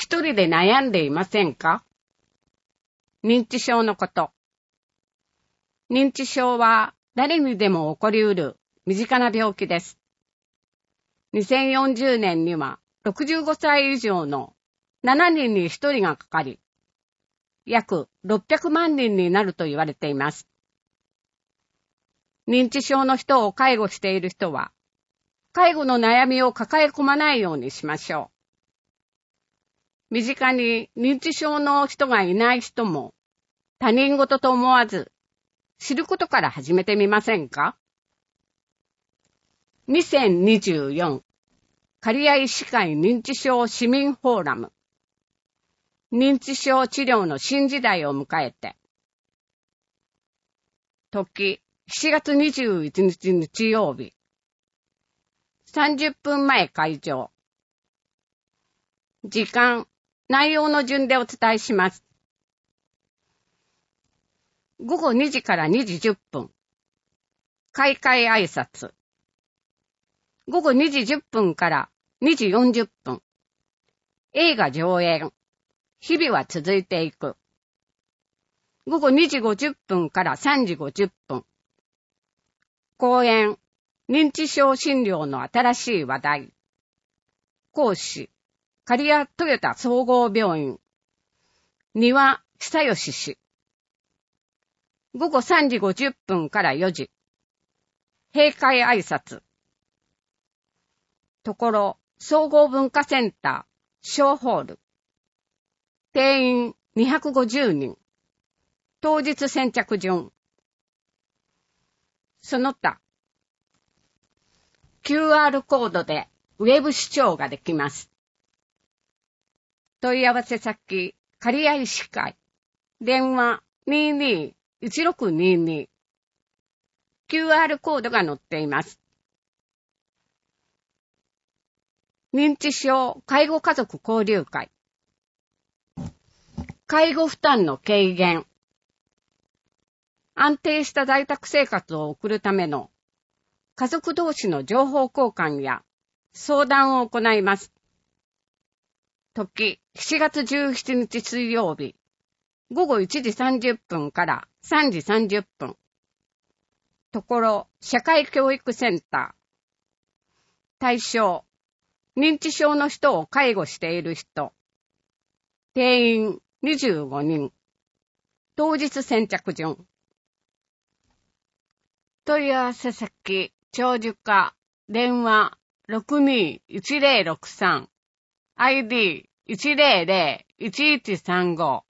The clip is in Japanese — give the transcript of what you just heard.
一人で悩んでいませんか？認知症のこと。認知症は誰にでも起こりうる身近な病気です。2040年には65歳以上の7人に1人がかかり、約600万人になると言われています。認知症の人を介護している人は、介護の悩みを抱え込まないようにしましょう。身近に認知症の人がいない人も、他人事と思わず、知ることから始めてみませんか？ 2024 刈谷医師会認知症市民フォーラム。認知症治療の新時代を迎えて。時、7月21日日曜日。30分前開場。時間、内容の順でお伝えします。午後2時から2時10分。開会挨拶。午後2時10分から2時40分。映画上映。日々は続いていく。午後2時50分から3時50分。講演。認知症診療の新しい話題。講師。刈谷トヨタ総合病院。丹羽久義氏。午後3時50分から4時。閉会挨拶。ところ、総合文化センター、小ホール。定員250人。当日先着順。その他、QR コードでウェブ視聴ができます。問い合わせ先、刈谷医師会。電話22-1622。QR コードが載っています。認知症介護家族交流会。介護負担の軽減。安定した在宅生活を送るための家族同士の情報交換や相談を行います。時、7月17日水曜日、午後1時30分から3時30分。ところ、社会教育センター。対象、認知症の人を介護している人。定員25人。当日先着順。問い合わせ先、長寿課、電話62-1063、ID100-1135。